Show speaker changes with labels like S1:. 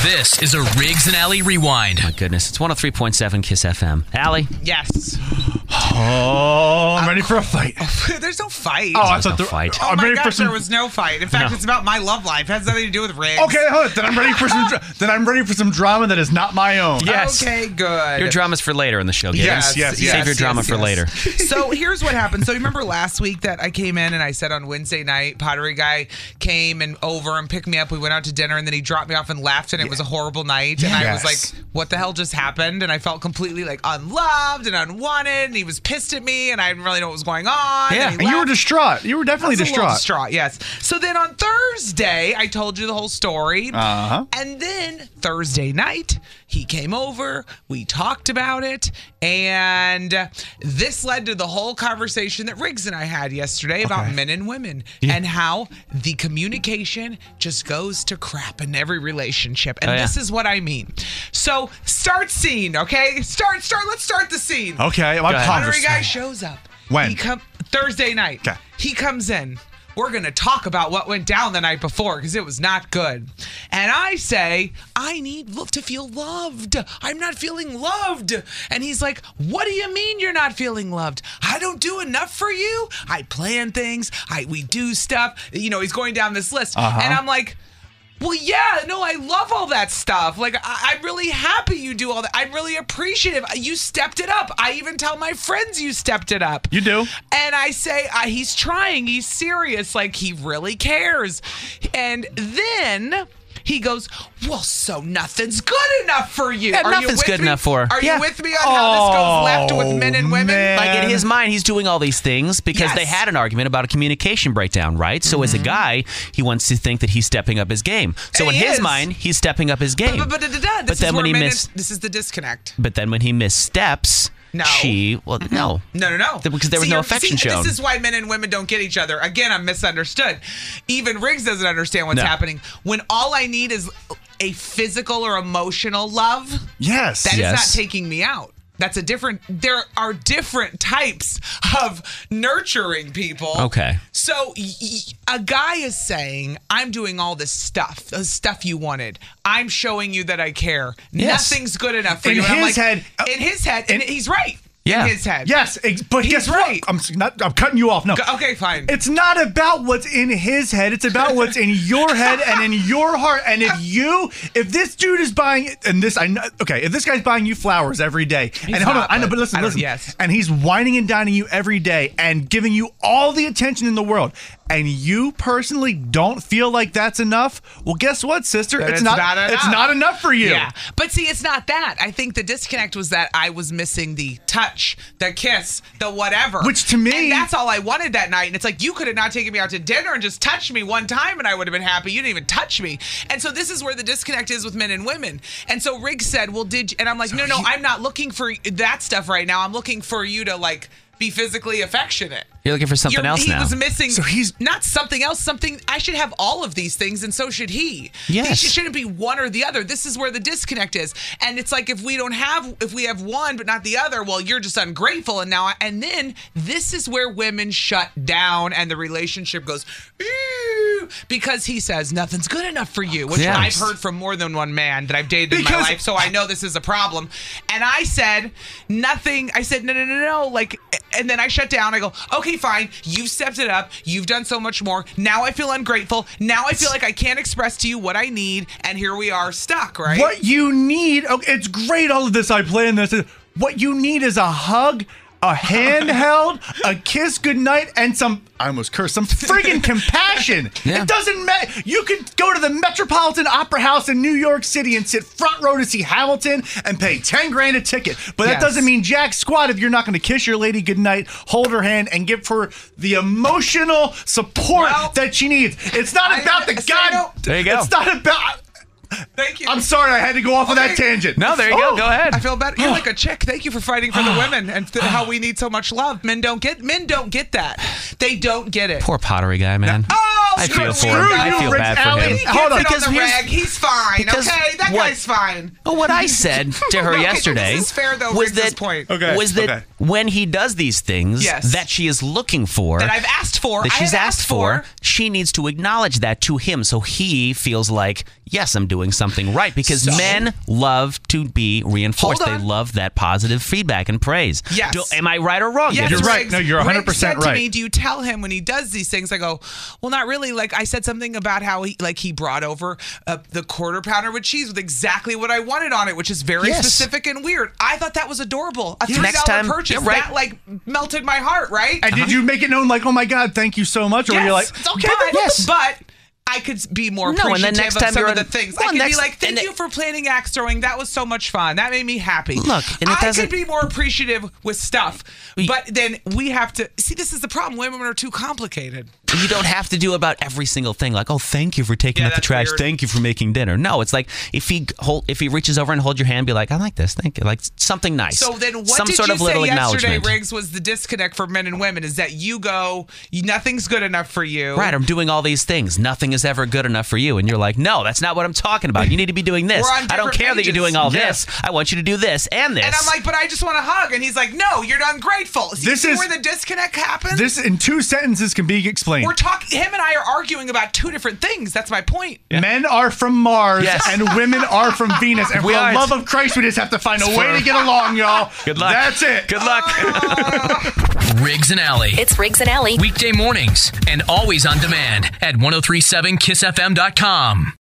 S1: This is a Riggs and Alley Rewind.
S2: My goodness, it's 103.7 Kiss FM. Allie?
S3: Yes.
S4: Oh, I'm ready for a fight.
S3: There's no fight.
S4: Oh, I thought
S2: no fight.
S3: Oh
S4: I'm
S3: my
S4: ready
S3: gosh,
S4: for some.
S3: there was no fight. In fact, it's about my love life. It has nothing to do with Riggs.
S4: Okay, hold it. Then I'm ready for some. Then I'm ready for some drama that is not my own.
S2: Yes.
S3: Okay, good.
S2: Your drama's for later in the show, Gabe.
S4: Yes.
S2: Save your drama for later.
S3: So here's what happened. So you remember last week that I came in and I said on Wednesday night, Pottery Guy came and over and picked me up. We went out to dinner and then he dropped me off and left and it was a horrible night. And I was
S4: Yes.
S3: like, what the hell just happened? And I felt completely like unloved and unwanted. And he was pissed at me and I didn't really know what was going on.
S2: Yeah,
S3: and
S4: And you were distraught. You were definitely
S3: I was a little
S4: distraught.
S3: distraught, yes. So then on Thursday, I told you the whole story.
S4: Uh-huh.
S3: And then Thursday night, he came over, we talked about it, and this led to the whole conversation that Riggs and I had yesterday about men and women and how the communication just goes to crap in every relationship. And this is what I mean. So start scene, okay? Let's start the scene.
S4: Okay, my
S3: Pottery Guy shows up.
S4: When?
S3: Thursday night.
S4: Okay.
S3: He comes in. We're going to talk about what went down the night before because it was not good. And I say, I need to feel loved. I'm not feeling loved. And he's like, what do you mean you're not feeling loved? I don't do enough for you. I plan things. We do stuff. You know, he's going down this list. And I'm like, well, yeah, no, I love all that stuff. Like, I'm really happy you do all that. I'm really appreciative. You stepped it up. I even tell my friends you stepped it up.
S4: You do.
S3: And I say, he's trying. He's serious. Like, he really cares. And then he goes, well, so nothing's good enough for you.
S2: Yeah,
S3: Are you
S2: nothing's
S3: with
S2: good
S3: me?
S2: enough for her.
S3: Are
S2: Yeah.
S3: you with me on how this goes left with men and women?
S4: man.
S2: Like in his mind, he's doing all these things because
S3: Yes.
S2: they had an argument about a communication breakdown, right? So as a guy, he wants to think that he's stepping up his game. So
S3: And
S2: in
S3: he
S2: his
S3: is.
S2: mind, he's stepping up his game.
S3: But
S2: But then when he
S3: this is the disconnect.
S2: But then when he missteps,
S3: No.
S2: no.
S3: No.
S2: Because there was no affection shown.
S3: This is why men and women don't get each other. Again, I'm misunderstood. Even Riggs doesn't understand what's
S2: No.
S3: happening. When all I need is a physical or emotional love,
S4: Yes.
S3: that is
S2: Yes.
S3: not taking me out. There are different types of nurturing people.
S2: Okay.
S3: So a guy is saying, I'm doing all this stuff, the stuff you wanted. I'm showing you that I care.
S2: Yes.
S3: Nothing's good enough for
S4: In
S3: you. And I'm
S4: his
S3: like,
S4: head-
S3: in his head, and he's right.
S2: Yeah.
S3: In his head.
S4: Yes, but
S3: He's
S4: guess
S3: right.
S4: what? I'm cutting you off. No.
S3: Okay, fine.
S4: It's not about what's in his head. It's about what's in your head and in your heart. And if this dude is buying, and this, I know, okay, if this guy's buying you flowers every day, and hold on,
S3: not,
S4: I know,
S3: but
S4: but listen,
S3: I don't-
S4: listen,
S3: yes.
S4: and he's whining and dining you every day and giving you all the attention in the world, and you personally don't feel like that's enough, well, guess what, sister?
S3: Then
S4: It's
S3: it's
S4: not
S3: enough.
S4: It's not enough for you.
S3: Yeah, but see, it's not that. I think the disconnect was that I was missing the touch, the kiss, the whatever.
S4: Which to me-
S3: and that's all I wanted that night. And it's like, you could have not taken me out to dinner and just touched me one time and I would have been happy. You didn't even touch me. And so this is where the disconnect is with men and women. And so Riggs said, well, did you? And I'm like, no, I'm not looking for that stuff right now. I'm looking for you to like be physically affectionate.
S2: You're looking for something else
S3: He
S2: now.
S3: was missing.
S4: So he's-
S3: not something else. Something I should have all of these things, and so should he.
S2: Yes.
S3: It shouldn't be one or the other. This is where the disconnect is. And it's like if we have one but not the other, well, you're just ungrateful. And then this is where women shut down, and the relationship goes because he says nothing's good enough for you, which
S2: Yes.
S3: I've heard from more than one man that I've dated in my
S4: Because-
S3: life. So I know this is a problem. And I said nothing. I said no. Like, and then I shut down. I go, okay, fine. You've stepped it up. You've done so much more. Now I feel ungrateful. Now I feel like I can't express to you what I need. And here we are stuck, right?
S4: What you need, okay, it's great, all of this, I planned this. What you need is a hug, a handheld, a kiss goodnight, and some, I almost cursed, some friggin' compassion.
S2: Yeah.
S4: It doesn't matter. You could go to the Metropolitan Opera House in New York City and sit front row to see Hamilton and pay 10 grand a ticket. But that
S3: Yes.
S4: doesn't mean jack squat if you're not going to kiss your lady goodnight, hold her hand, and give her the emotional support
S3: Well,
S4: that she needs. It's not about the
S3: say
S4: God.
S3: no.
S2: There you go.
S4: It's not about.
S3: Thank you.
S4: I'm sorry, I had to go off on that
S3: Okay.
S4: tangent.
S2: No, there you go. Go ahead.
S3: I feel better. You're like a chick. Thank you for fighting for the women and how we need so much love. Men don't get that. They don't get it.
S2: Poor Pottery Guy, man.
S3: Oh,
S2: I feel for
S3: screw
S2: him.
S3: you,
S2: I feel
S4: Rich
S2: bad for
S4: Alley.
S2: him.
S3: He gets
S4: Hold on.
S3: it
S2: Because
S3: on the
S2: here's-
S3: rag. He's fine.
S2: because
S3: Okay, that
S2: what-
S3: guy's fine.
S2: Well, what I said to her
S3: Okay,
S2: yesterday
S3: this is fair, though,
S2: was
S3: Riggs'
S2: that
S3: point.
S4: Okay,
S2: was that
S4: okay.
S2: when he does these things
S3: Yes.
S2: that she is looking for,
S3: That I've asked for.
S2: that
S3: I
S2: she's
S3: have
S2: asked for, she needs to acknowledge that to him, so he feels like, yes, I'm doing something right. Because
S3: So-
S2: men love to be reinforced.
S3: Hold
S2: They
S3: on.
S2: love that positive feedback and praise.
S3: Yes.
S2: Am I right or wrong?
S3: Yes,
S4: You're
S2: Dennis?
S4: right.
S3: Riggs.
S4: No, you're
S3: Riggs
S4: 100%
S3: said to
S4: right.
S3: me, do you tell him when he does these things? I go, well, not really. Like I said something about how he brought over the quarter pounder with cheese with exactly what I wanted on it, which is very
S2: Yes.
S3: specific and weird. I thought that was adorable. A $3
S2: Next time-
S3: purchase
S2: yeah, right.
S3: that like melted my heart. Right?
S4: And did you make it known, like, oh my God, thank you so much? Or were you like,
S3: Yes,
S4: okay,
S3: but,
S2: yes.
S3: but I could be more
S2: No, and
S3: appreciative
S2: then next
S3: of
S2: time
S3: some
S2: you're
S3: of the
S2: on-
S3: things.
S2: well,
S3: I could be
S2: next-
S3: like, thank
S2: and
S3: you for planning axe throwing. That was so much fun. That made me happy.
S2: Look, and it
S3: I
S2: doesn't-
S3: could be more appreciative with stuff. But then we have to see, this is the problem. Women are too complicated.
S2: You don't have to do about every single thing. Like, oh, thank you for taking
S3: Yeah,
S2: out the
S3: that's
S2: trash.
S3: weird.
S2: Thank you for making dinner. No, it's like if he reaches over and holds your hand, be like, I like this. Thank you. Like something nice.
S3: So then what
S2: Some
S3: did
S2: sort
S3: you
S2: of little
S3: say yesterday,
S2: acknowledgement.
S3: Riggs, was the disconnect for men and women is that you go, nothing's good enough for you.
S2: Right, I'm doing all these things. Nothing is ever good enough for you. And you're like, no, that's not what I'm talking about. You need to be doing this.
S3: We're on
S2: I don't
S3: different
S2: care that you're
S3: pages.
S2: doing all
S4: Yes.
S2: this. I want you to do this and this.
S3: And I'm like, but I just want to hug. And he's like, no, you're ungrateful. See,
S4: This is-
S3: where the disconnect happens?
S4: this in 2 sentences can be explained.
S3: We're talking, him and I are arguing about two different things. That's my point.
S4: Men are from Mars
S2: Yes.
S4: and women are from Venus. And for
S2: We
S4: the
S2: aren't.
S4: love of Christ, we just have to find a way to get along, y'all.
S2: Good luck.
S4: That's it.
S2: Good luck.
S1: Riggs and Alley.
S5: It's Riggs and Alley.
S1: Weekday mornings and always on demand at 1037kissfm.com.